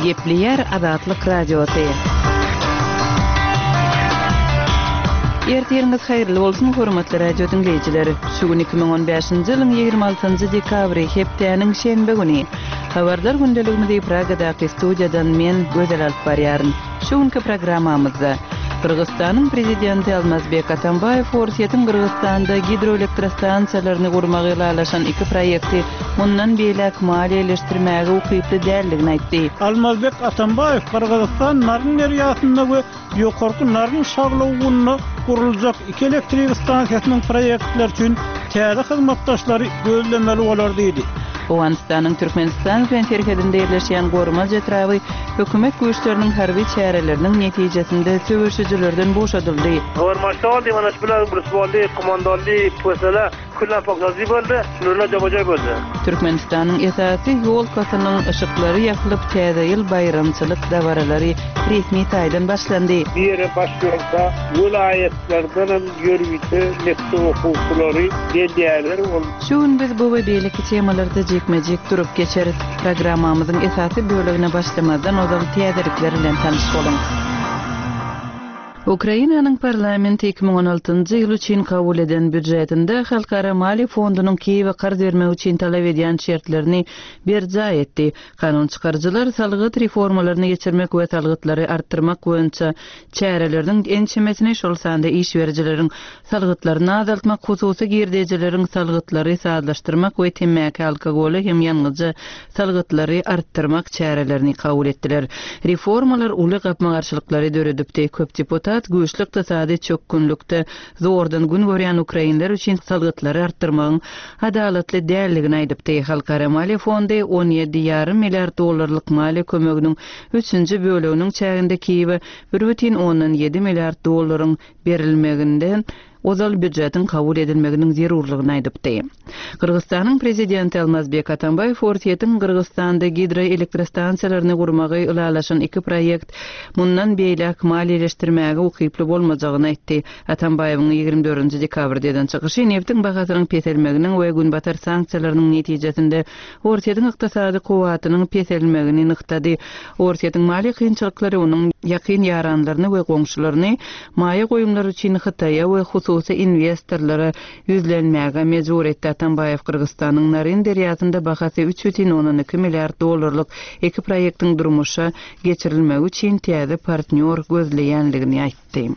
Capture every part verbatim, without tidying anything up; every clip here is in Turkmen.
Gepleyer Azatlyk Radiosu. Ertiriňiz haýyrly bolsun hormatly radio dinleýijileri. Şu gün iki bin on beşinji ýylyň ýygrimi altynjy dekabry hepdeniň şenbe güni. Habarlar gündeliginde Pragadaky studiýadan men Gözel alyp barýaryn. Şu günki programmamyzda Kırgızstanyň prezidenti Almazbek Atambayew Forsyetiň Kırgızstanda hidroelektrostansiýalaryny gurmagy ýalaşan iki proýekti mundan beýlek maliýeleşdirmäge ukyply däldigini aýtdy. Almazbek Atambayew Kırgızstan Naryn deriýasyndaky ýokarky Naryn şaglawyny guruljak iki elektrik stansiýasynyň proýektleri üçin täze hyzmatdaşlary gözlemeli bolar diýdi. Owganistanyň Türkmenistan bilen terhedinde ýerleşýän gormaz etrawy hökümet güýçleriniň harby çäreleriniň netijesinde söwüşçilerden boşadyldy. Gormaşda diýmanaş bilen Brusboldy komandanly posala kullan pakdazy boldy, nurla jabajoy boldy. Türkmenistanyň esasy ýol kasynyň ışıklary ýakylyp täze ýyl bayramçylyk dawaralary resmi taýdan başlandy. Biri başlykda vilayetlerden görüýte netto hukuklary gelýärler boldy. Şu gün biz bu we beýleki temalarda jekmejek durup geçeriz. Programmamyzyň esasy bölegine başlamadan ozal täzelikler bilen tanyş boluň. Ukrainanyň parlamenti iki bin on altyncy ýyl üçin kabul eden büdjetinde Halkara Mali Fondunyň Kiýewe garz bermek üçin talap edýän şertlerini berja etdi. Kanun çykarjylar salgyt reformalaryny geçirmek we salgytlary artdyrmak boýunça çäreleriniň ençemesine şol sanda iş berjileriň salgytlaryny azaltmak, hususy girdejileriň salgytlary sazlaşdyrmak we temmäki alkogoly hem ýanyjy salgytlary artdyrmak çärelerini kabul etdiler. Reformalar uly gapma garşylyklary döredipdi. Köp deputat güýçli ykdysady çökkünlükde zordan gün görýän ukrainler üçin salgytlary artdyrmagyň adalatly däldigini aýdypdy. Halkara Mali Fondy on ýedi ýarym milliard dollarlyk mali kömeginiň üçünji böleginiň çäginde Kiýewe bir бүтүн oňdan ýedi milliard dollaryň berilmeginden ozal büdjetin kabul edilmeginiň zerurlygyny aýdypdy. Kırgızstanyň prezidenti Almazbek Atambayew Forsyetiň Kırgızstanda hidroelektrostansiýalaryny gurmagy ýalaşan iki proýekt mundan beýlek maliýeleşdirmäge ukyply bolmajagyny aýtdy. Atambayewiň ýygrimi dördünji dekabrda eden çykyşy neftiň bahasynyň peselmeginiň we günbatar sanksiýalarynyň netijesinde Forsyetiň ykdysady kuwatynyň peselmegini nyktady. Forsyetiň mali kynçylyklary onuň ýakyn ýaranlaryny we goňşularyny maýa goýumlary üçin Hytaýa we hususy investorlara yüzlenmäge mejbur etdi. Atambayew Kırgızstanyň Naryn deriýasynda bahasy üç бүтүn iki milliard dollarlyk iki proýektiň durmuşa geçirilmegi üçin täze partnyor gözleýänligini aýtdy.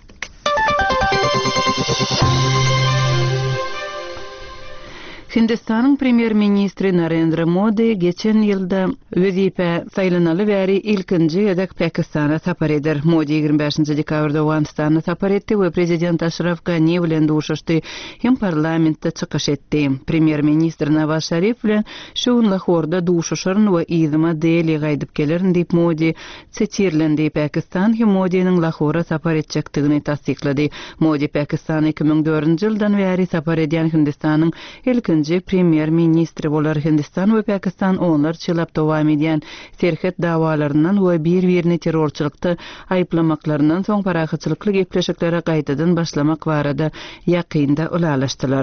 Hindistanyň premier ministri Narendra Modi geçen ýylda wezipe saýlanaly bäri ilkinji edek Pakistana sapar eder. Modi ýygrimi beşinji dekabrda Owganistana sapar etdi we prezident Ashraf Ghani bilen duşuşdy hem parlamentde çykyş etdi. Premier ministr Nawaz Sharif bilen şu gün Lahorda duşuşaryn we ýygyma deli gaýdyp gelerin diýip Modi çetirlendi. Pakistan hem Modi'niň Lahora sapar etjekdigini tasdiklady. Modi Pakistana iki bin dördünji ýyldan bäri sapar edýän Hindistanyň ilkin premier ministri bolar. Hindistan we Pakistan onlar çylap dowam edýän serhet dawalaryndan we bir-birini terrorçylykda aýplamaklaryndan soň parahatçylykly gepleşiklere gaýtadan başlamak barada ýakynda ulalaşdylar.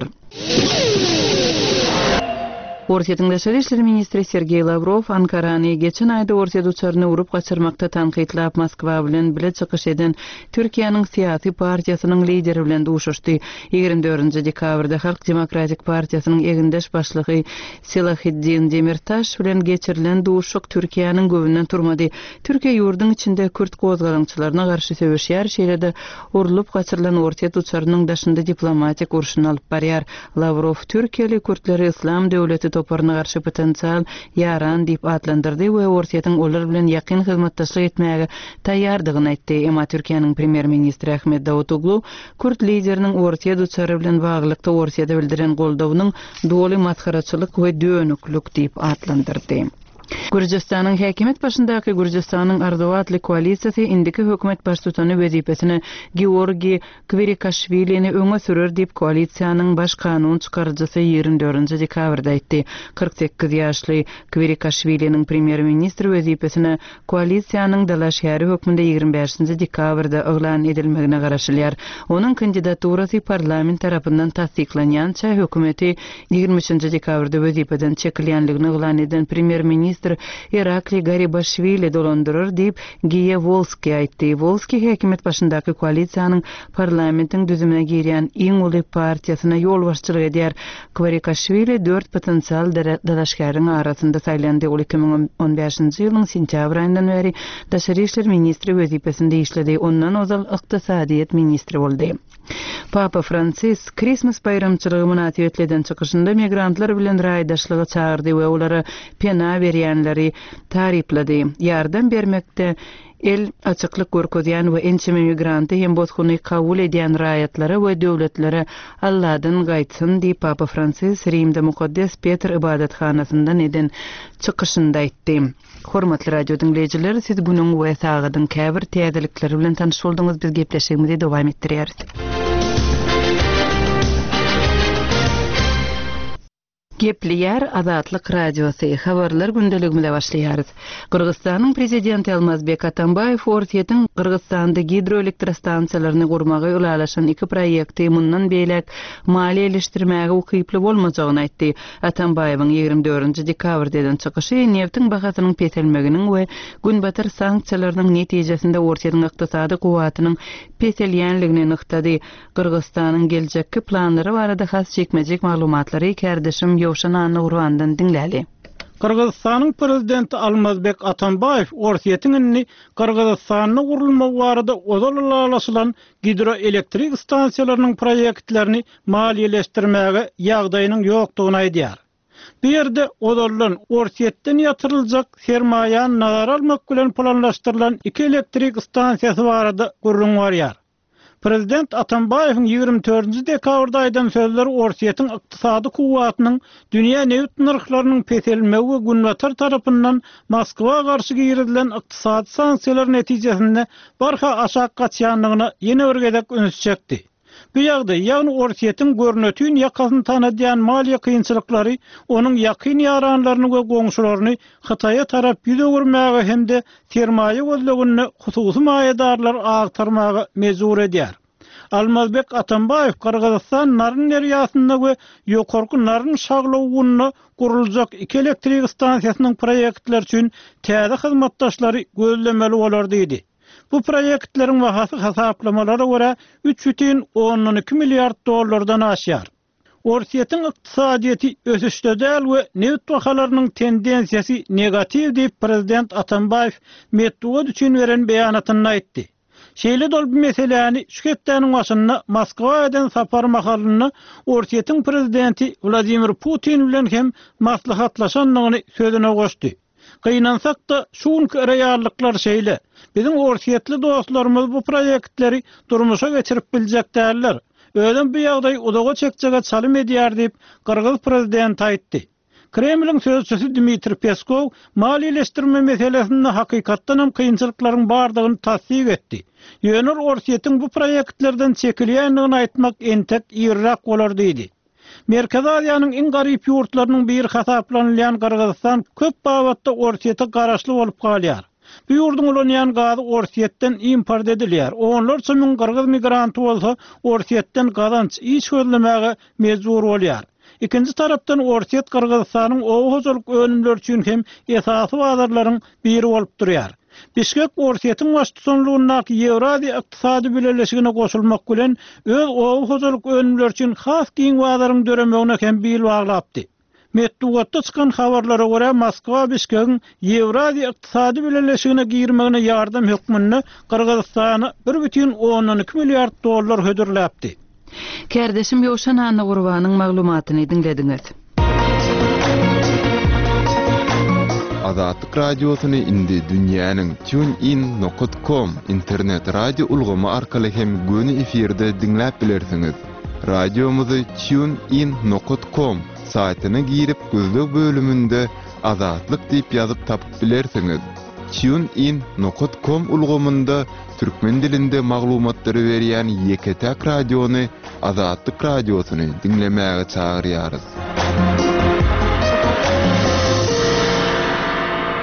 Forsyetiň Daşary işleri ministri Sergey Lavrov Ankarany geçen aýda Forsyet uçaryny urup gaçyrmakda tanqidlap Moskwa bilen bile çykyş eden Türkiýanyň syýasy partiýasynyň lideri bilen duşuşdy. ýygrimi dördünji dekabrda Halk Demokratik Partiýasynyň egindeş başlygy Selahiddin Demirtaş bilen geçirilen duşuk Türkiýanyň göwünden turmady. Türkiýe ýurduň içinde Kürt gozgalançylaryna garşy söwüşýär şeýlede urulup gaçyrylan Forsyet uçarynyň daşynda diplomatik urşuny alyp barýar. Lavrov Türkiýeli Kürtleri Islam döwleti toparına garşy potensial yaran diýip adlandyrdy we Forsyetiň olar bilen ýakyn hyzmatdaşlyk etmäge taýýardygyny aýtdy. Emma Türkiýanyň premier ministri Ahmet Davutoglu Kürt lideriniň Forsyet uçary bilen baglykda Forsyetde bildiren goldawynyň doly maskaraçylyk we dönüklük diýip adlandyrdy. Gürjistanyň häkimet başyndaky Gürjistanyň Ardoatly koalisiýasy indiki hökümet başçysyny wezipesine Georgi Kvirikashvilini öňe sürer diýip koalisiýanyň baş kanun çykarjysy ýygrimi dördünji dekabrda aýtdy. kırk sekiz ýaşly Kvirikashviliniň premier ministri wezipesine koalisiýanyň Dala şäheri hökmünde ýygrimi beşinji dekabrda eglan edilmegine garaşylýar. Onuň kandidaturasy parlament tarapyndan tasdiklanýança hökümeti ýygrimi üçinji dekabrda wezipeden çekilýänligini eglan eden premier ministr ministri Irakli Garibashvili dolandırır diýip Giye Volski aýtdy. Volski häkimet başyndaky koalisiýanyň parlamentin düzümine girýän iň uly partiýasyna ýol başçylyk edýär. Garibashvili dört potensial dadaşgaryň arasynda saýlandy. Ol iki ming on beşinji ýylyň sentýabr aýyndan beri daşary işler ministri wezipesinde işledi. Ondan ozal ykdysadyýet ministri boldy. Papa Francis Christmas bayramçylygy münasibet etleden çykyşynda migrantlar bilen raýdaşlygy çağırdy we olary pena berýänleri taryplady. Ýardam bermekde el açıklık görkezýän we ençeme migranty hem bozguny kabul edýän raýatlary we döwletlere Allahdan gaýtsyn diýip Papa Francis Rimde Mukaddes Petr ibadathanasyndan eden çykyşynda aýtdy. Hormatly radio dinleyijiler, siz bunyň we sagydyň käbir täzelikleri bilen tanyş boldyňyz. Biz gepleşigimizi dowam etdirýäris. Gepliyar Azatlyk radiosu habarlar gündeligimizde başlaýarys. Kyrgyzstanyň prezidenti Almazbek Atambayew Ortiýetiň Kyrgyzstanda hidroelektrostansiýalaryny gurmagy ulalaşan iki proýekti mundan beýlek maliýeleşdirmäge ukyply bolmajagyny aýtdy. Atambayewiň ýygrimi dördünji dekabrda eden çykyşy neftiň bahasynyň peselmeginiň we günbatyr sanksiýalarynyň netijesinde Ortiýetiň ykdysady guwatynyň peselýänligini nyktady. Kyrgyzstanyň geljekki planlary barada has çekmejek maglumatlary kärdeşim Ýowşan Urwandan dinläli. Kırgızstanyň prezidenti Almazbek Atambayew Ortiýetiň Kırgızstanyň gurulmagy barada ozalalaşylan hidroelektrik stansiýalarynyň proýektlerini maliýeleşdirmäge ýagdaýynyň ýokdugyny aýdýar. Bu ýerde ozalan Ortiýetden ýatyryljak sermaýany nazara almak bilen planlaşdyrylan iki elektrik stansiýasy barada gurrun barýar. Prezident Atambayewiň ýygrimi dördünji dekabrda aýdan sözleri Ortiýetiň ykdysady kuwatynyň dünýä neft narhlarynyň peselmegi we günbatyr tarapyndan Moskwa garşy girilen ykdysady sanksiýalar netijesinde barha aşağı gaçýanlygyna ýene bir gezek öňüs çekdi. Bu ýagdaý ýagny Ortiýetiň görnetýän ýakasyny tanadýan maliýe kynçylyklary onuň ýakyn ýaranlaryny we goňşularyny Hytaýa tarap ýüze görmäge hemde sermaýe gözlegini hususy maýadarlar agtarmagy mejbur edýär. Almazbek Atambayew Kırgızstan naryn derýasynda we ýokarky naryn şaglawyny guruljak iki elektrik stansiýasynyň proýektleri üçin täze hyzmatdaşlary gözlemeli bolar diýdi. Bu proýektleriň bahasy hasaplamalara görä üç butun on iki milliard dollardan aşýar. Ortiýetiň ykdysadyety ösüşde däl we neft bahalarynyň tendensiýasy negativ diýip prezident Atambayew Medwedew üçin beren beýanatyny aýtdy. Şeýle dol bu meseleni şüketdäniň başyna Moskwa eden sapar mahalyny Ortiýetiň prezidenti Vladimir Putin bilen hem maslahatlaşanlygyny sözüne goşdy. Kıynansak da şuňky reallyklar şeýle. Bizim Ortiýetli dostlarymyz bu proýektleri durmuşa geçirip biljekdärler. Öýdem bu ýagdaý udaga çekjege çalym edýär diýip Kyrgyz prezidenti aýtdy. Kremliň sözçüsü Dmitri Peskov maliýeleşdirme meselesinde hakykatdan hem kynçylyklaryň bardygyny tasdik etdi. Ýöner Ortiýetiň bu proýektlerden çekilýänligini aýtmak entek ýerrak bolar diýdi. Merkezi Aziýanyň iň garyp ýurtlarynyň biri hasaplanýan Kyrgyzstan köp babatda Ortiýete garaşly bolup galýar. Bu ýurdun ulanýan gazy Ortiýetden import edilýär. Onlar çymyň Kyrgyz migranty bolsa Ortiýetden gazanç iş gözlemäge mejbur bolýar. İkinci tarapdan Ortiýet Kyrgyzstanyň owahojalyk önümleri üçin hem esasy bazarlaryň biri bolup durýar. Bişkek Ortiýetiň başçylygynyň Ýewraziýa ykdysady birleşigine goşulmak bilen öz owahojalyk önümleri üçin has giň bazarlaryň döremegine hem bil baglapdy. Medwedew çykan habarlara görä Moskwa Bişkekiň Ýewraziýa ykdysady birleşigine girmegine ýardam hökmüne Kyrgyzstana bir butun on iki milliard dollar hödürläpdi. Kärdeşim Ýowşan Urwanyň maglumatyny dinlediňiz. Azatlyk radiosyny indi dünýäniň TuneIn nokta com internet radio ulgamy arkaly hem göni efirde dinläp bilersiňiz. Radiomuzy TuneIn nokta com saýtyna girip gözlük bölümünde Azatlyk diýip ýazyp tapyp bilersiňiz. TuneIn nokta com ulgamynda türkmen dilinde maglumatlary berýän Ýeketäk radiony Azatlyk radiosyny dinlemäge çagyrýarys.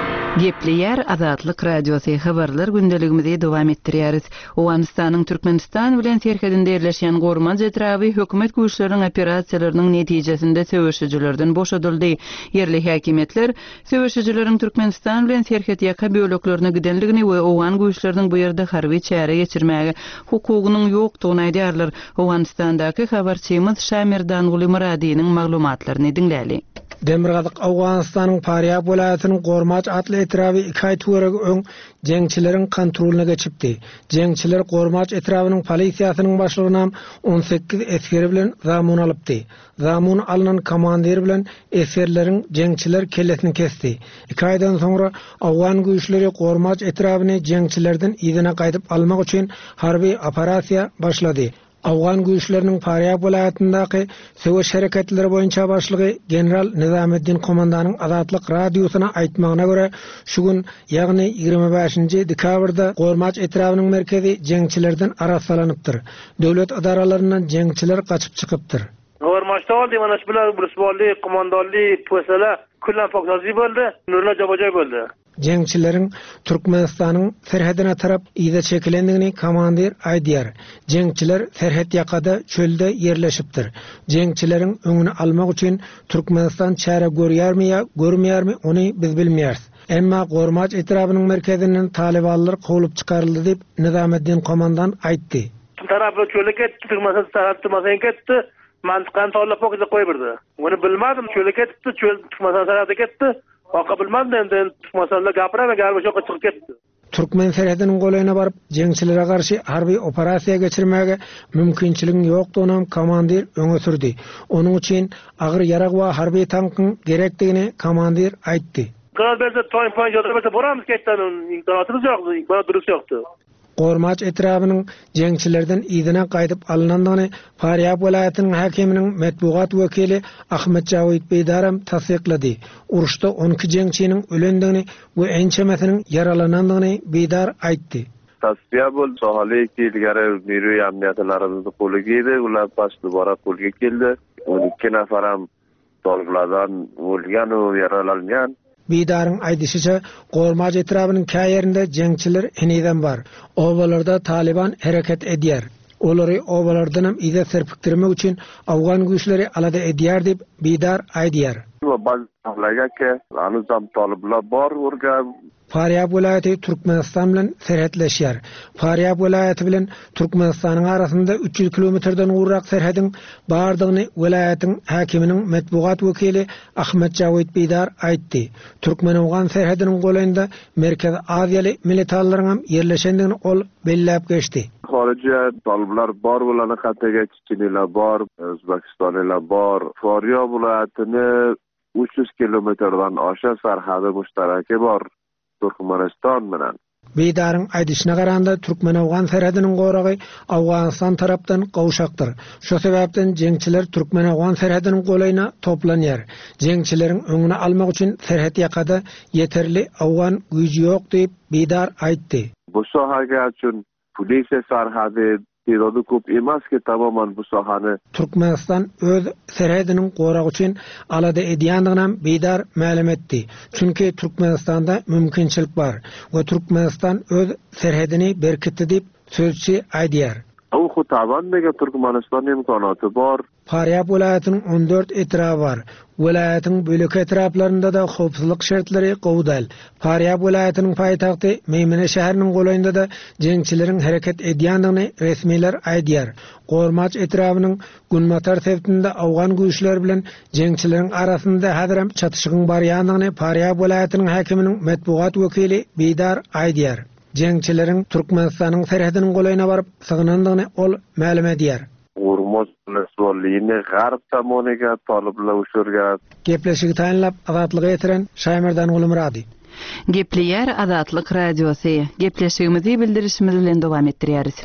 Gepli yer Azatlyk Radiosu habarlar gündeligimizi dowam etdirýäris. Owganystanyň Türkmenistan bilen serhedinde ýerleşýän gorman jetrawy hökümet güýçleriniň operasiýalarynyň netijesinde söwüşçilerden boşadyldy. Yerli häkimetler söwüşçileriň Türkmenistan bilen serhed ýaka böleklerine gidenligini we owgan güýçleriniň bu ýerde harby çäre geçirmäge hukugynyň ýokdugyny aýdýarlar. Owganystandaky habarçymyz Şamir Danguly Muradiýanyň maglumatlaryny dinläli. Demirgazyk Awganystanyň Faryab welaýatynyň Gormaç atly etrawy iki aý töregi öň jeňçileriň kontrolyna geçipdi. Jeňçiler Gormaç etrawynyň polisiýasynyň başlygyna on sekiz esgeri bilen zamun alypdy. Zamun alynan komandir bilen esgerleriň jeňçiler kellesini kesdi. iki aýdan soňra Awgan güýçleri Gormaç etrawyny jeňçilerden ýygyna gaýdyp almak üçin harby operasiýa başlady. Awgan güýçleriniň Faryab welaýatyndaky söwüş hereketleri boýunça başlygy general Nizameddin komandanyň Azatlyk radiosyna aýtmagyna görä, şu gün ýagny ýigirme beşinji dekabrda Gormaç etrawynyň merkezi jeňçilerden arassalanypdyr. Döwlet idaralaryndan jeňçiler gaçyp çykypdyr. Gormaçda boldy, mana şu bilen Brusbolly, komandanly, posala kullan poknazy boldy, nurla jabajoy boldy. Jeňçileriň Türkmenistanyň serhedine tarap ýyda çekilendigini komandir aýdýar. Jeňçiler serhed ýakada çölde ýerleşipdir. Jeňçileriň öňüni almak üçin Türkmenistan çäre görýärmi ýa görmeýärmi ony biz bilmeýäris. Emma Gormaç etrawynyň merkezinden talibanlar gowylyp çykaryldy diýip Nizameddin komandan aýtdy. Tarapy çöle ketdi, Türkmenistan tarapy masaň ketdi. Mantykan tollap okda goýberdi. Ony bilmadim, çöle ketdi, çöl Türkmenistan tarapy ketdi. Waka bilmeden tutmasanlar gapıra garba şoka çıkıp ketdi. Türkmen serhediniň golayna baryp jeňçilere garşy harby operasiýa geçirmäge mümkinçiligiň ýokdugyny komandir öňe sürdi. Onuň üçin agyr ýarag we harby tankyň gerekdigini komandir aýtdy. Garal berde toýun poýun ýolda boramyz ketden imkanatymyz ýokdy, imkanat durus ýokdy. Gormaç etrawynyň jeňçilerden ýygyna gaýdyp alynandygyny Faryab welaýatynyň häkiminiň medbugat wekili Ahmet Jawid Beydaram tasdiklady. Uruşda on iki jeňçiniň ölendigini we ençemesiniň yaralanandygyny Beydar aýtdy. Tasfiya bol sohaly ilgari Miru amniýetlerimizni goly giydi, ular başly bara golga keldi. on iki nafaram dolguladan ölgen we yaralanýan. Beydaryň aýdysyça Gormaç etrawynyň käýerinde jeňçiler eniden bar. Obalarda Taliban hereket edýär. Olary obalardan hem ýa serpikdirmek üçin Awgan güýçleri alada edýär diýip Beydar aýdýar. Baz ahlagake anuzam taliblar bar urga. Faryab welaýaty Türkmenistan bilen serhetleşýär. Faryab welaýaty bilen Türkmenistanyň arasynda üç yüz kilometrden urak serhediň bardygyny welaýatyň häkiminiň medbugat wekili Ahmet Jawid Beydar aýtdy. Türkmen Awgan serhediniň golanynda Merkez Aziýaly militarlaryň ýerleşendigini ol belläp geçdi. Harici taliblar bar bolany hatdaga Çinliler bar, Özbekistanylar bar. Faryab welaýatyny üç yüz kilometrden aşa serhady müştereke bar. Türkmenistan bilen. Beydaryň aýdyşyna garanda Türkmen Awgan serhediniň goragy Awganystan tarapdan gowşakdyr. Şo sebäpden jeňçiler Türkmen Awgan serhediniň golayna toplanýar. Jeňçileriň öňüni almak üçin serhed ýakada ýeterli Awgan güýji ýok diýip Beydar aýtdy. Bu sohaga üçin polisiýa serhady Tiradu köp emas ki tamamen bu sahany Türkmenistan öz serhediniň goragy üçin alada edýändigini Beydar ma'lum etdi. Çünki Türkmenistanda mümkinçilik bar we Türkmenistan öz serhedini berkitdi diýip sözçi aýdýar. O hutaban mega Türkmenistan imkanaty bar. Faryab welaýatynyň on dört etrawy bar. Welaýatyň bölek etraplarynda da howpsuzlyk şertleri gowdal. Faryab welaýatynyň paýtagty Meýmene şäheriniň golanynda da jeňçileriň hereket edýändigini resmiler aýdýar. Gormaç etrawynyň Günmatar sewtinde Awgan güýçleri bilen jeňçileriň arasynda häzirem çatışygyň barýandygyny Faryab welaýatynyň häkiminiň medbugat wekili Beydar aýdýar. Jeňçileriň Türkmenistanyň serhediniň golayna baryp sygynandygyny ol ma'lum edýär. Gormaç Brusbollyny garb tamonyga taliblar uçurga. Gepleşigi taýinlap azatlygy ýetiren Şaýmerdan Ulumrady. Gepli yer Azatlyk Radiosu. Gepleşigimizi bildirişimiz bilen dowam etdirýäris.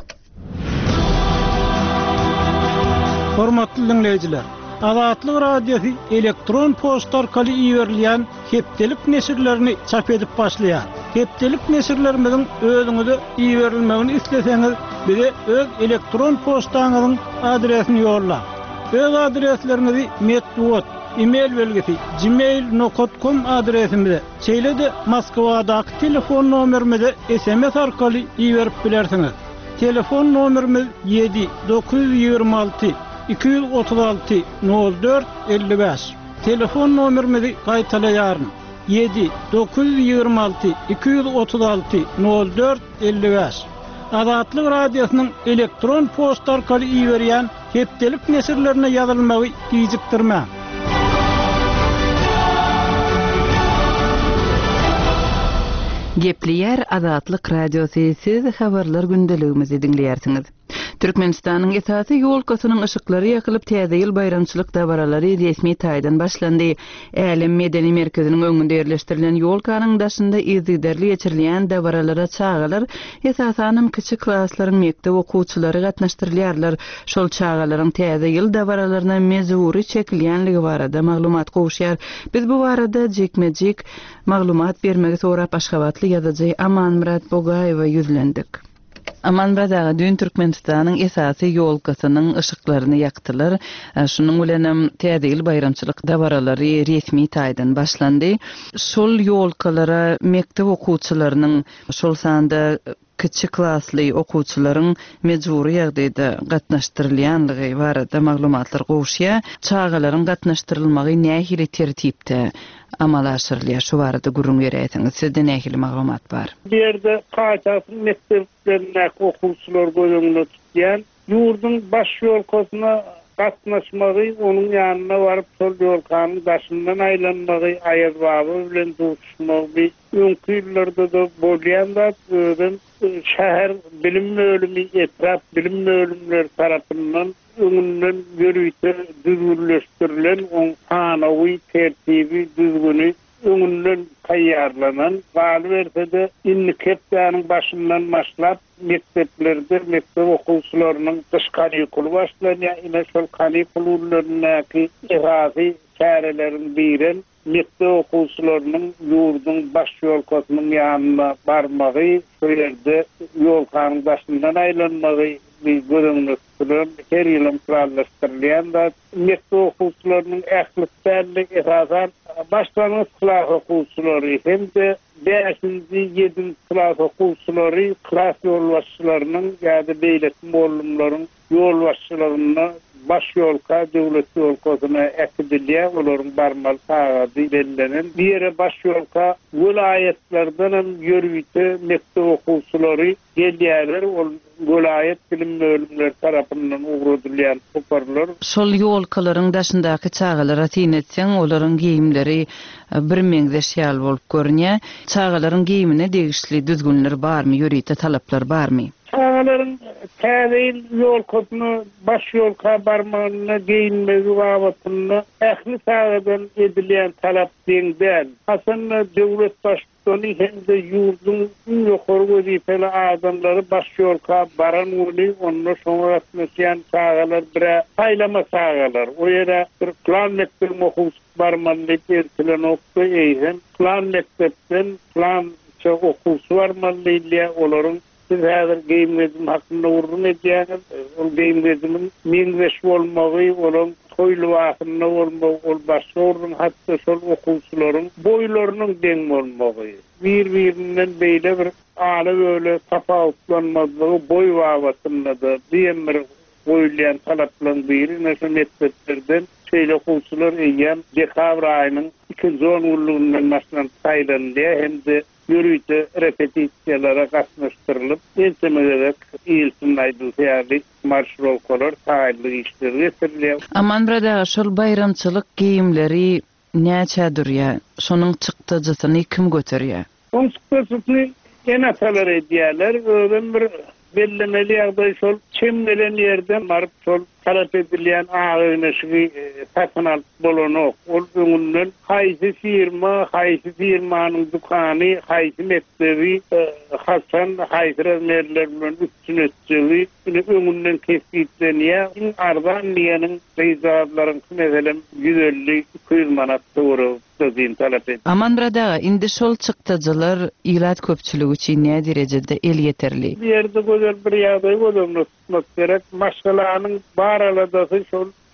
Hormatly dinleýijiler, Azatlyk Radiosu elektron poçta arkaly ýerilýän hepdelik nesirlerini çap edip başlaýar. Hepdelik nesirlerimizin özüňize ýerilmegini isleseňiz, bize öz elektron poçtaňyzyň adresini ýolla. Öz adreslerinizi medbugat e-mail belgisi gmail nokta com adresimizde. Çeylede Moskvadaki telefon nomerimize S M S arkaly iýerip bilersiňiz. Telefon nomerimiz yedi dokuz yüz ýygrima alty iki yüz otuz alty nol dört elli beş. Telefon nomerimizi gaýtalaýaryn. yedi dokuz yüz ýygrima alty iki yüz otuz alty nol dört elli beş. Azatlyk radiosynyň elektron posta arkaly iýerýän hepdelik nesirlerine ýazylmagy gijikdirmä. Gepleýär Azatlyk radiosyny siz habarlar gündeligimizi dinleýärsiňiz. Türkmenistanyň esasy ýolkasynyň ışıklary ýakylyp täze ýyl bayramçylyk dabaralary resmi taýdan başlandy. Älim medeni merkeziniň öňünde ýerleşdirilen ýolkanyň daşynda izdiderli geçirilýän dabaralara çağalar esasanam kiçik klaslaryň mektep okuwçylary gatnaşdyrylýarlar. Şol çağalaryň täze ýyl dabaralaryna mezuri çekilýänligi barada maglumat gowşýar. Biz bu barada jekmejik maglumat bermegi sorap Aşgabatly ýazyjy Amanmurat Bogaýewa ýüzlendik. Amanmurat dün Türkmenistanyň esasy ýolkasynyň ışıklaryny ýakdylar. Şunuň bilen täze ýyl bayramçylyk dabaralary resmi taýdan başlandy. Şol ýolkalara mektep okuwçylarynyň şol sanda kiçik klasly okuwçylaryň mejburi ýagdaýda gatnaşdyrylýanlygy barada maglumatlar gowşýar. Çağalaryň gatnaşdyrylmagy nähili tertipde amal aşyrylýar. Şu barada gurrun berýärsiňiz. Sizde nähili maglumat bar? Bu ýerde kaçasy mekteplerine okuwçylar goýunyny tutýan ýurdun baş ýolkasyna gatnaşmagy, onuň ýanyna baryp şol ýolkanyň daşyndan aýlanmagy, aýazbaby bilen duşmagy öňkü ýyllarda da bolýan da şäher bilim bölümi, etraf bilim bölümleri tarapyndan öňünden ýörüýte düzgünleşdirilen oň sanawy tertibi düzgüni öňünden taýýarlanan galy bersede inni kepdäniň başyndan başlap mekteplerde mektep okuwçylarynyň dyş kanikuly başlanýar. Ine şol kanikullarynyňky ihrazy çärelerini biren mektep okuwçylarynyň ýurdun baş ýolkasynyň ýanyna barmagy, şu ýerde ýolkanyň başyndan aýlanmagy bir görünüşdürüm. Her ýylym planlaşdyrylýan da mektep okuwçylarynyň ähli ihrazan başlanýan klas okuwçylary hem-de beşinji ýedinji klas okuwçylary klas ýolbaşçylarynyň ýa-da beýlek mollumlaryň ýolbaşçylaryna baş ýolka döwlet ýolkasyna äkidilýär, olaryň barmaly tagady bellänen. Diýere baş ýolka vilayetlerden ýörüýte mektep okuwçylary gelýärler, ol vilayet bilim bölümleri tarapyndan ugrudylýan hoparlar. Şol ýolkalaryň daşyndaky çağalara tin etseň, olaryň giyimleri bir meňzeş ýal bolup görnýär. Çağalaryň giyimine degişli düzgünler barmy, ýörüýte talaplar barmy? Çağalaryň täze ýolkasyny baş ýolka barmagyna giyinmegi wagtynda ähli sagadan edilýän talap deňdäl. Hasan döwlet başçylygy hem-de ýurdun ýokary wezifeli adamlary baş ýolka baran uly, onda şoňa gatnaşýan çağalar bir saýlama çağalar. O ýere bir plan mektep okuwçy barmanly tertilen okdy eýen, plan mektepden plan okuwçy barmanly olaryň siz häzir giyimlezim hakynda urrun edýäňiz. Ol giyimlezimin meňzeş bolmagy, olaryň toýly wagtynda bolmagy, ol başga urrun hatda şol okuwçylaryň boýlarynyň deň bolmagy. Bir-birinden beýle bir ala böyle tapawutlanmazygy boý wagtynda da diýemir goýulýan talaplaryň biri näşe mekteplerden şeýle okuwçylar eýen dekabr aýynyň ikinji on günlüğünden başlan taýlandy, hem-de ýörüýte repetisiýalara gatnaşdyrylyp, entemegek ýylsyn aýdylýarly marşrolkalar taýly işleri getirilýär. Amanmurat, şol bayramçylyk giyimleri näçädir ýa? Şonuň çykdyjysyny kim göterýär? Onuň çykdyjysyny enatalar edýärler. Öňden bir bellemeli ýagdaý şol çemlenen ýerden baryp şol talap edilýän agynyşy satyn alyp bolanok. Ol öňünden haýsy firma, haýsy firmanyň dukany, haýsy mektebi, hasan haýsy merler bilen üstün etjeli, öňünden kesiplenýär. Ardan diýeniň reýzatlaryň meselem yüz elli iki yüz manat doğru döwün talap edilýär. Amanmurat, indi şol çykdyjylar ýylat köpçüligi üçin näme derejede el ýeterli? Bir ýerde gözel bir ýagdaý gözlemle tutmak gerek. Maşgalanyň baralada şol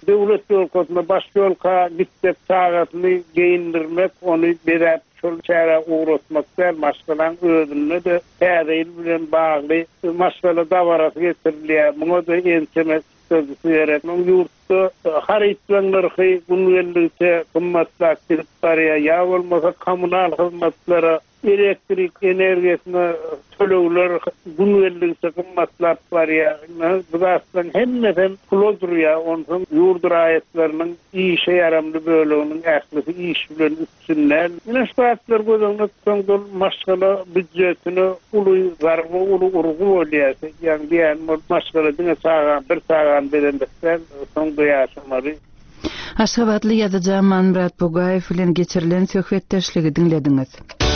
Döwlet ýolkasyna baş ýolka gitmek sagatyny geyindirmek, onu berip şol çäre uğratmak der, maşgalan özünde de täzeýil bilen bagly maşgala dawarasy getirilýär. Muňa da entemek sözü berip, muň ýurtda harytlaryň narhy günellikde kymmatly kirip barýar, ýa bolmasa kommunal hyzmatlara elektrik energiýasyna tölegler günellikde kymmatlap barýar. Bulardan hemmeden pulodurýar, ondan ýurt raýatlarynyň işe yaramly böleginiň ählisi iş bilen üstünler. Ine şahatlar gözüňde tutsaňlar maşgala büdjetini uly garby uly urgu bolýar. Ýani diýen maşgala diňe sagan bir sagan berendikden soň ýaşamary. Aşgabatly ýazyjy Manmurat Bugaýew bilen geçirilen söhbetdeşligi dinlediňiz.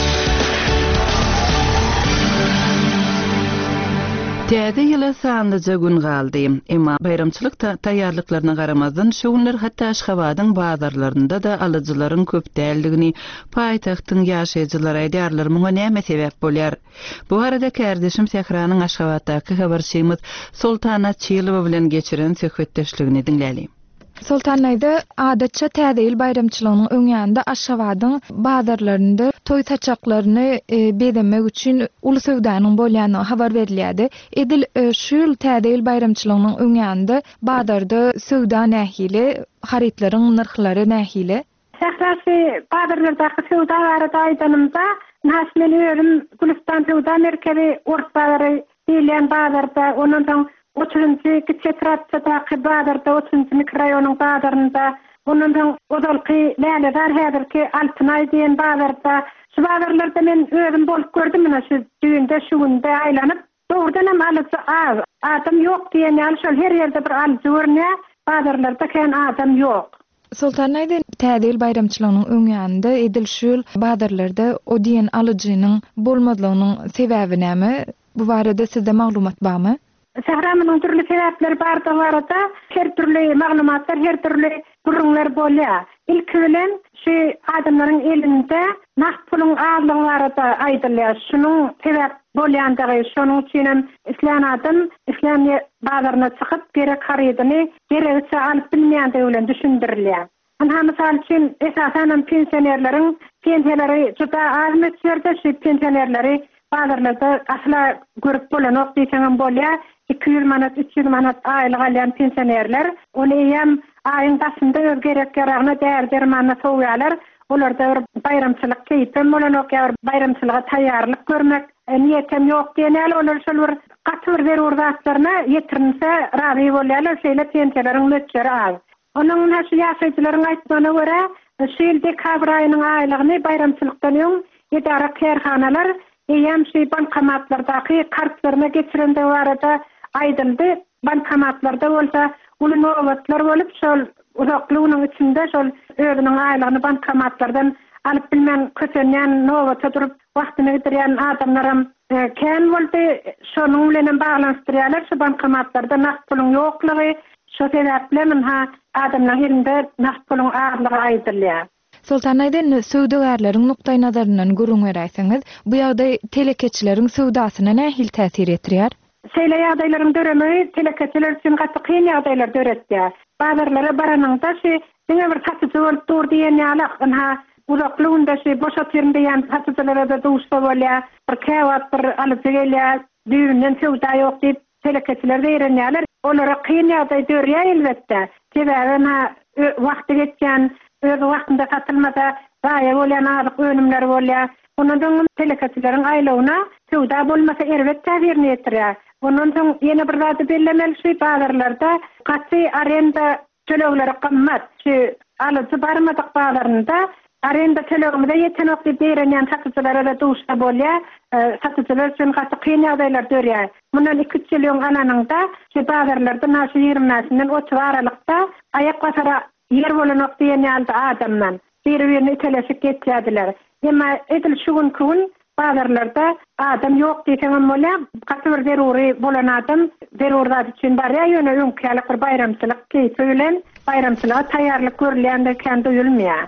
Täze ýyla sandyja gün galdy. Emma bayramçylyk taýýarlyklaryna garamazdan şu günler hatda Aşgabatyň bazarlarynda da alyjylaryň köp däldigini paýtagtyň ýaşaýjylary aýdýarlar. Muňa näme sebäp bolýar? Bu arada kardeşim Sehranyň Aşgabatdaky habarçymyz Sultana Çylywa bilen geçiren söhbetdeşligini dinläli. Sultanaýda adatça täzeýil bayramçylygynyň öňýände Aşgabatyň bazarlarynda toý taçaklaryny e, bedemek üçin uly söwdanyň bolýany habar berilýärdi. Edil e, şu ýyl täzeýil bayramçylygynyň öňýände bazarda söwda nähili, harytlaryň narhlary nähili? Şäherçi bazarlardaky söwda barada aýdanymda näsmen öýüm Gülistan söwda merkezi ortary diýilen bazarda onuň otuzunçy Kiçetratçydaky bazarda otuzunçy mikroraýonyň bazarynda onuň odalky läleler häzirki Altınaý diýen bazarda şu bazarlarda men özüm bolup gördüm mena şu düýünde şu günde aýlanyp dogrudan hem alyjy az adam ýok diýen ýaly şol her ýerde bir alyjy görnýär bazarlarda ken adam ýok. Sultanaýda täzeýil bayramçylygynyň öňýände edil şu ýyl bazarlarda o diýen alyjynyň bolmadlygynyň sebäbi näme? Bu barada sizde maglumat barmy? Şäherimiň türlü sebäpleri barda barada her türlü maglumatlar, her türlü gurrunlar bolýar. İlk bilen şu adamlaryň elinde nakt puluň azlygy barada aýdylýar. Şunuň sebäp bolýandygy, şonuň üçin islan adam islam bazaryna çykyp gerek harydyny gerekçe alyp bilmeýändigi bilen düşündirilýär. Ana mysal üçin esasen pensionerleriň pensiýalary juda az meçherde şu pensionerleri bazarlarda asla görüp bolanok diýsem bolýar. iki yüz manat, üç yüz manat aýlyk alýan pensionerler, ony hem aýyň başynda öz gerekleriňe däl dermany soýýarlar. Olarda bir bayramçylyk keýpem bolanok ýa bayramçylyga taýýarlyk görmek niýetem ýok diýenler, olar şol bir gatyr berýär zatlaryna ýetirinse razy bolýarlar, şeýle pensiýalariň möçleri az. Onuň näşe ýaşaýjylaryň aýtmagyna görä, şeýle dekabr aýynyň aýlygyny bayramçylykdan öň idara kerhanalar hem şeý bankomatlardaky kartlaryna geçirende barada aýdyldy. Bankomatlarda bolsa uly nowatlar bolup şol uzaklygynyň içinde şol özüniň aýlygyny bankomatlardan alyp bilmän köçenýän nowata durup wagtyny bitirýän adamlarym ken boldy. Şonuň bilen baglanşdyrýarlar şu bankomatlarda nakt puluň ýoklugy, şo sebäple men ha adamlaryň elinde nakt puluň azlygy aýdylýar. Sultanaýda söwdagärleriň nukdaý nazaryndan görüň beräýsiňiz, bu ýagdaý telekeçileriň söwdasyna nähil täsir etdirýär? Şeýle ýagdaýlaryň döremi telekeçiler üçin gaty kyn ýagdaýlar döretýär. Bazarlara baranyňda şu diňe bir satyjy bolup dur diýen ýaly ha uzaklygynda şu boşa ýerinde satyjylara da duşsa bolýar, bir käwat bir alyp gelýär, düýünden söwda ýok diýip telekeçiler berenýärler. Olara kyn ýagdaý dörýär elbetde. Sebäbi ha wagty geçen öz wagtynda satylmasa gaýa bolýan azyk önümler bolýar. Onuň telekeçileriň aýlygyna söwda bolmasa elbetde täsirini ýetirýär. Onuň soň ýene bir zat bellemeli şu bazarlarda gaty arenda tölegleri gymmat. Şu alyjy barmadyk bazarynda arenda tölegimde ýetenok diýip berenýän satyjylara da duşsa bolýar. Satyjylar üçin gaty kyn ýagdaýlar dörýär. Mundan iki üç ýyl ananyňda şu bazarlarda näşe ýermäsinden otuz aralykda ayak basara yer bolanok diýen ýalda adamdan bir-birini itelesip geçýärdiler. Emma edil şu gün gün bazarlarda adam ýok diýsem bolýar, gaty bir zeruri bolan adam zerurlar üçin barýar ýöne öňkälik bir bayramçylyk keýfi bilen bayramçylyga taýýarlyk görülýände kendi ýülmýär.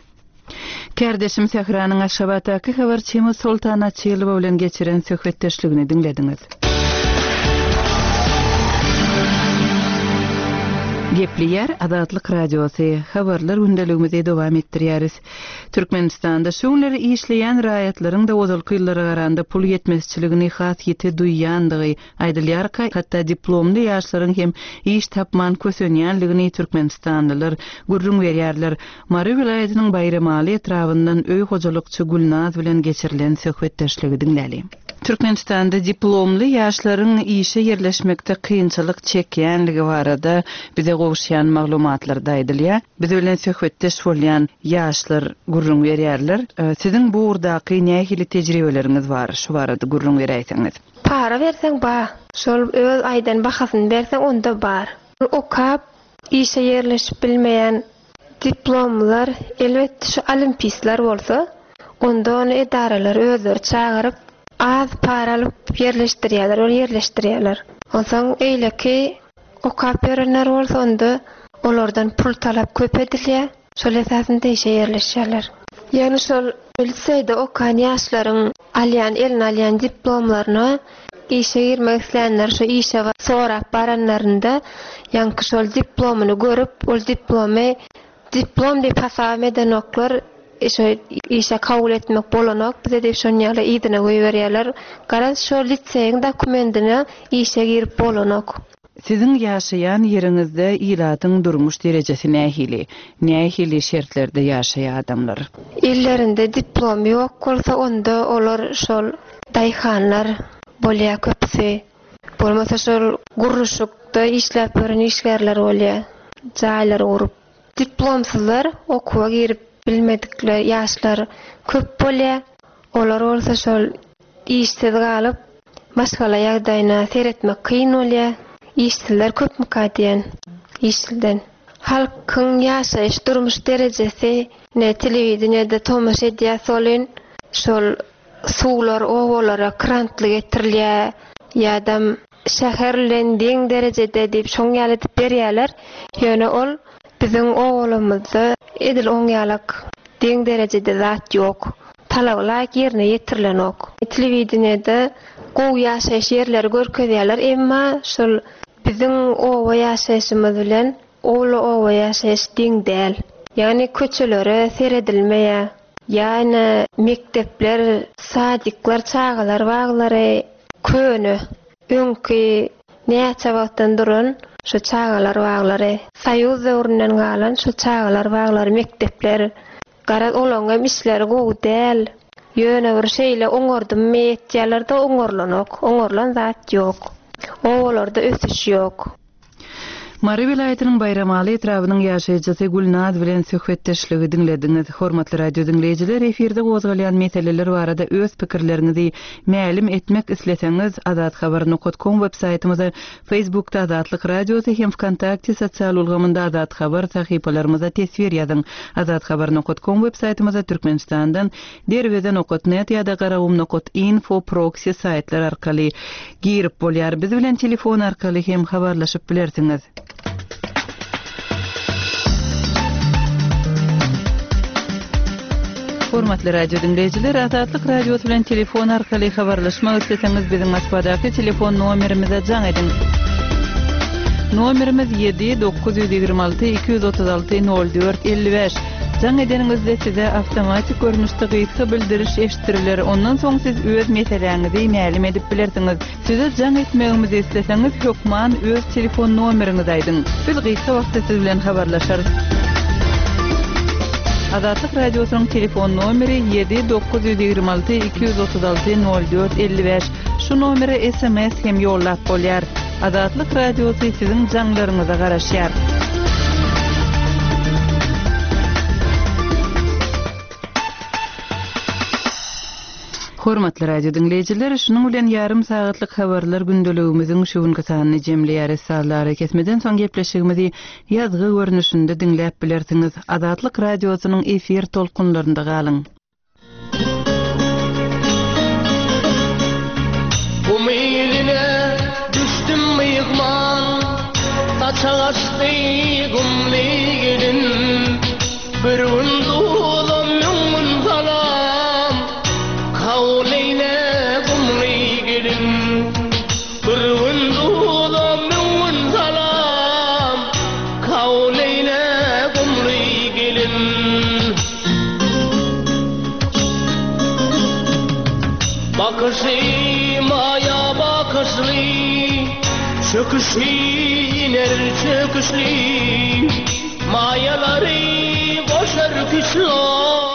Kardeşim Sehranyň Aşgabatdaky habarçymyz Sultana Çylywa bilen geçiren söhbetdeşligini dinlediňiz. Gepli yer Adatlyk Radiosu habarlar gündeligimizi dowam etdirýäris. Türkmenistanda şoňlary işleýän raýatlaryň da ozalky ýyllary garanda pul ýetmezçiligini has ýeti duýýandygy aýdylýar. Hatda diplomly ýaşlaryň hem iş tapman kösenýänligini türkmenistanlylar gurrun berýärler. Mary vilayatynyň Bayramaly etrafyndan öý hojalykçy Gulnaz bilen geçirilen söhbetdeşligi dinläli. Türkmenistanda diplomly ýaşlaryň işe yerleşmekde kynçylyk çekýänligi barada bize gowşýan maglumatlarda aýdylýar. Biz bilen söhbetdeş bolýan ýaşlar gurrun berýärler. Siziň bu urdaky nähili tejribeleriňiz bar? Şu barada gurrun berýärsiňiz. Para berseň ba, şol öz aýdan bahasyny berseň onda bar. Okap işe yerleşip bilmeýän diplomlar elbetde şu olimpistler bolsa, onda onu edaralar özleri çağırıp az para alıp yerleştirýärler, ol yerleştirýärler. Ondan eýleki okap berenler bolsa onda olardan pul talap köp edilýär, şol esasynda işe yerleşýärler. Ýani şol liseyde okan ýaşlaryň alýan elin alýan diplomlaryny işe girmek isleýänler şu işe sorap baranlarynda ýanky şol diplomyny görüp, ol diplomy diplom diýip hasap eden oklar işe işe kabul etmek bolanok bize de şonýaly ýygyna goýberýärler. Garaz şo liseýiň dokumentini işe girip bolanok. Siziň ýaşaýan ýeriňizde ýylatyň durmuş derejesi nähili? Nähili şertlerde ýaşaýan adamlar? Illerinde diplom ýok bolsa onda olar şol daýhanlar bolýar köpsi. Bolmasa şol gurruşukda işläp beren işgärler bolýar. Jaýlar urup diplomsuzlar okuwa girip bilmedikler ýaşlar köp bolýar. Olar bolsa şol işsiz galyp başgala ýagdaýyna seretmek kyn bolýar. İşsizler köp mukadiyen işsizden. Halkyň ýaşaýyş durmuş derejesi ne telewizionyada tomaş edýär solyn şol suwlar owalara krantly getirilýär ýa-da şäherlendiň derejede diýip şoň ýalyp berýärler. Ýöne ol biziň owalymyzda edil oňýalyk diň derejede zat ýok. Talablar ýerine ýetirilenok. Telewizionyada gowy ýaşaýyş ýerleri görkezýärler, emma şol biziň owa ýaşaýyşymyz bilen ola owa ýaşaýyş diň däl. Ýani köçelere seredilmeýär. Ýani mektepler, sadyklar, çağalar, baglary köni. Öňki näçe wagtdan duran şu çağalar, baglary Soýuz döwründen galan şu çağalar, baglary mektepler garaz olaňa misler gowy däl. Ýöne bir şeýle oňordym meýetýärler-de oňorlanok, oňorlan zat ýok. Owalarda ösüş ýok. Mary vilayatynyň Bayramaly etrawynyň ýaşaýjysy Gulnaz bilen söhbetdeşligi dinlediňiz. Hormatly radio dinleýijiler, efirde gozgalýan meseleler barada öz pikirleriňizi mälim etmek isleseňiz, adat habar nokta com web saytymyza, Facebookda Adatlyk Radiosy hem Wkontakte sosial ulgamynda Adat habar sahypalarymyza tesvir ýazyň. Adat habar nokta com web saytymyza Türkmenistandan derweden nokta net ýa-da garawum nokta info proxy saytlar arkaly girip bolýar. Biz bilen telefon arkaly hem habarlaşyp bilersiňiz. Hormatly radio dinleyijiler, Adatlyk Radiosu bilen telefon arkaly habarlaşmak isleseňiz biziň Moskvadaky telefon nomerimize jaň edin. Nomerimiz yedi dokuz yüz ýygrima alty iki yüz otuz alty nol dört elli beş. Jaň edeningizde size awtomatik görnüşde gysga bildiriş eşitiriler. Ondan soň siz öz meseleňizi mälim edip bilersiňiz. Size jaň etmegimizi isleseňiz, hökman öz telefon nomeriňizi aýdyň. Biz gysga wagtda siz bilen habarlaşarys. Adatlyk Radiosunyň telefon nomeri yedi dokuz yüz ýygrima alty iki yüz otuz alty nol dört elli beş. Şu nomere S M S hem ýollap bolýar. Adatlyk Radiosu siziň jaňlaryňyza garaşýar. Hormatly radio dinleyijiler, şunuň bilen ýarym sagatlyk habarlar gündeligimiziň şu günkü sanyny jemleýär. Sallary kesmeden soň gepleşigimizi ýazgy görnüşinde dinläp bilersiňiz. Adatlyk Radiosunyň efir tolkunlarynda galyň. Umiline düşdüm mıyıkman, saçaçtı gumli gelin, bir undulam yungun salam, kavleyne gumli gelin, bir undulam yungun salam, bakışı maya bakışlı, çöküşlü iner çöküşlü, mayaları boşar kışlar.